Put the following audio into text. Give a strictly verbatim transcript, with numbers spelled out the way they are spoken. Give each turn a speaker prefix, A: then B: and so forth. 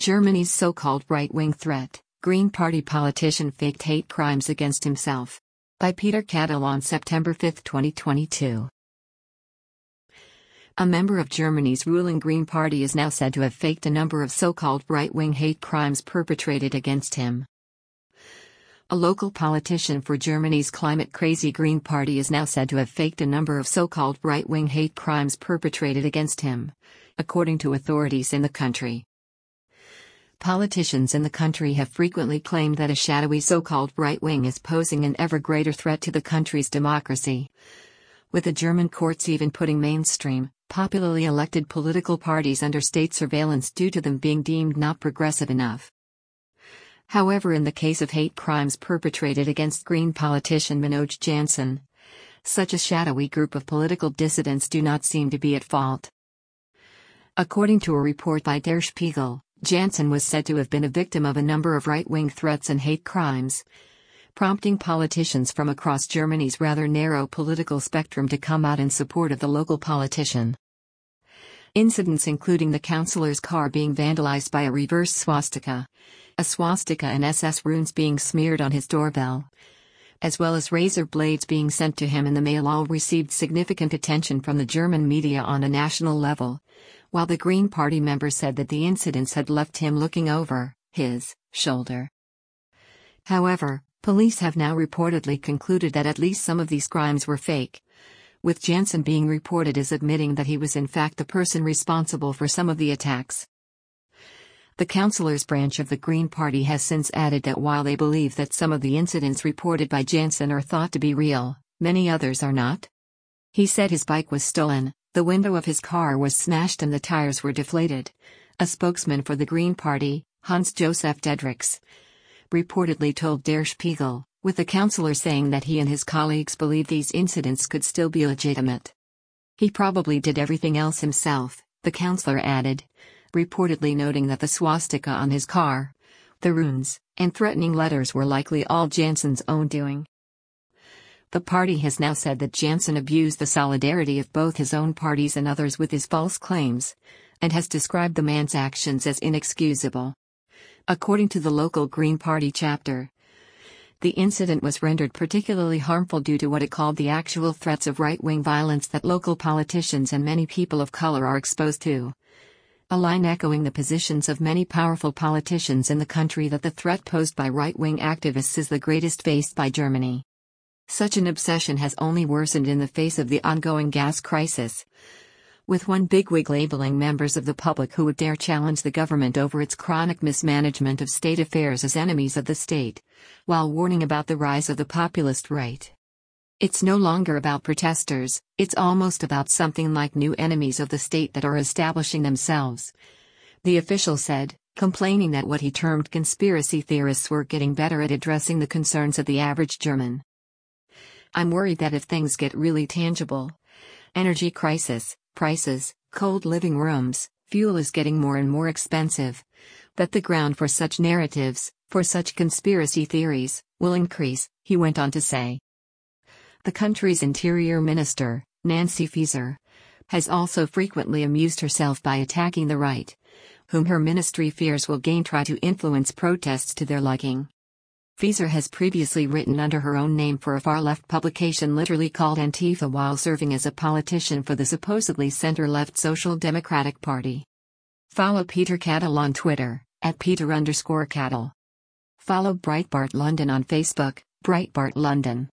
A: Germany's so-called right-wing threat, Green Party politician faked hate crimes against himself. By Peter Cattle on September fifth twenty twenty-two. A member of Germany's ruling Green Party is now said to have faked a number of so-called right-wing hate crimes perpetrated against him. A local politician for Germany's climate-crazy Green Party is now said to have faked a number of so-called right-wing hate crimes perpetrated against him, according to authorities in the country. Politicians in the country have frequently claimed that a shadowy so-called right wing is posing an ever greater threat to the country's democracy, with the German courts even putting mainstream, popularly elected political parties under state surveillance due to them being deemed not progressive enough. However, in the case of hate crimes perpetrated against Green politician Manoj Jansen, such a shadowy group of political dissidents do not seem to be at fault. According to a report by Der Spiegel, Jansen was said to have been a victim of a number of right-wing threats and hate crimes, prompting politicians from across Germany's rather narrow political spectrum to come out in support of the local politician. Incidents including the councillor's car being vandalized by a reverse swastika, a swastika and S S runes being smeared on his doorbell, as well as razor blades being sent to him in the mail, all received significant attention from the German media on a national level, while the Green Party member said that the incidents had left him looking over his shoulder. However, police have now reportedly concluded that at least some of these crimes were fake, with Jansen being reported as admitting that he was in fact the person responsible for some of the attacks. The councillors' branch of the Green Party has since added that while they believe that some of the incidents reported by Jansen are thought to be real, many others are not. He said his bike was stolen, the window of his car was smashed and the tires were deflated. A spokesman for the Green Party, Hans-Josef Dedricks, reportedly told Der Spiegel, with the councillor saying that he and his colleagues believe these incidents could still be legitimate. He probably did everything else himself, the councillor added, reportedly noting that the swastika on his car, the runes, and threatening letters were likely all Jansen's own doing. The party has now said that Jansen abused the solidarity of both his own parties and others with his false claims, and has described the man's actions as inexcusable. According to the local Green Party chapter, the incident was rendered particularly harmful due to what it called the actual threats of right-wing violence that local politicians and many people of color are exposed to. A line echoing the positions of many powerful politicians in the country that the threat posed by right-wing activists is the greatest faced by Germany. Such an obsession has only worsened in the face of the ongoing gas crisis, with one bigwig labeling members of the public who would dare challenge the government over its chronic mismanagement of state affairs as enemies of the state, while warning about the rise of the populist right. It's no longer about protesters, it's almost about something like new enemies of the state that are establishing themselves, the official said, complaining that what he termed conspiracy theorists were getting better at addressing the concerns of the average German. I'm worried that if things get really tangible, energy crisis, prices, cold living rooms, fuel is getting more and more expensive, that the ground for such narratives, for such conspiracy theories, will increase, he went on to say. The country's Interior Minister, Nancy Faeser, has also frequently amused herself by attacking the right, whom her ministry fears will again try to influence protests to their liking. Faeser has previously written under her own name for a far-left publication literally called Antifa while serving as a politician for the supposedly center-left Social Democratic Party. Follow Peter Cattle on Twitter, at Peter underscore Cattle. Follow Breitbart London on Facebook, Breitbart London.